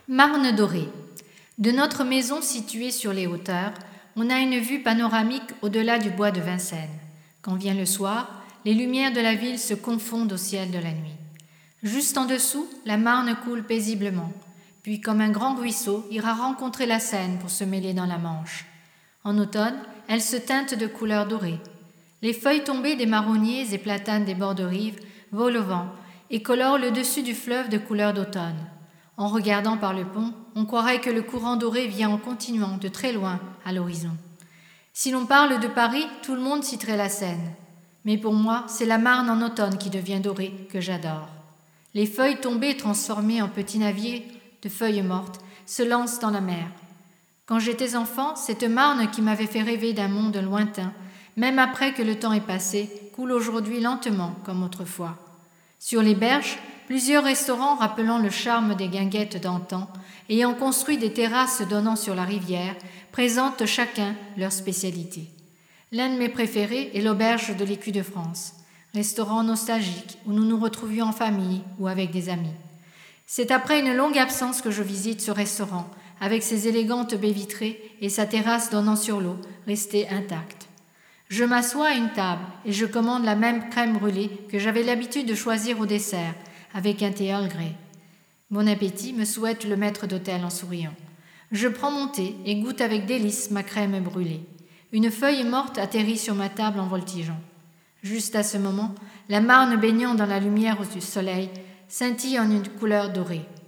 Marne dorée. De notre maison située sur les hauteurs, on a une vue panoramique au-delà du bois de Vincennes. Quand vient le soir, les lumières de la ville se confondent au ciel de la nuit. Juste en dessous, la Marne coule paisiblement, puis comme un grand ruisseau, ira rencontrer la Seine pour se mêler dans la Manche. En automne, elle se teinte de couleur dorée. Les feuilles tombées des marronniers et platanes des bords de rive volent au vent et colorent le dessus du fleuve de couleur d'automne. En regardant par le pont, on croirait que le courant doré vient en continuant de très loin à l'horizon. Si l'on parle de Paris, tout le monde citerait la Seine. Mais pour moi, c'est la Marne en automne qui devient dorée, que j'adore. Les feuilles tombées transformées en petits navires de feuilles mortes se lancent dans la mer. Quand j'étais enfant, cette Marne qui m'avait fait rêver d'un monde lointain, même après que le temps est passé, coule aujourd'hui lentement comme autrefois. Sur les berges, plusieurs restaurants rappelant le charme des guinguettes d'antan, ayant construit des terrasses donnant sur la rivière, présentent chacun leur spécialité. L'un de mes préférés est l'auberge de l'Écu de France, restaurant nostalgique où nous nous retrouvions en famille ou avec des amis. C'est après une longue absence que je visite ce restaurant, avec ses élégantes baies vitrées et sa terrasse donnant sur l'eau, restée intacte. Je m'assois à une table et je commande la même crème brûlée que j'avais l'habitude de choisir au dessert, avec un thé Earl Grey. Bon appétit, me souhaite le maître d'hôtel en souriant. Je prends mon thé et goûte avec délice ma crème brûlée. Une feuille morte atterrit sur ma table en voltigeant. Juste à ce moment, la Marne baignant dans la lumière du soleil scintille en une couleur dorée.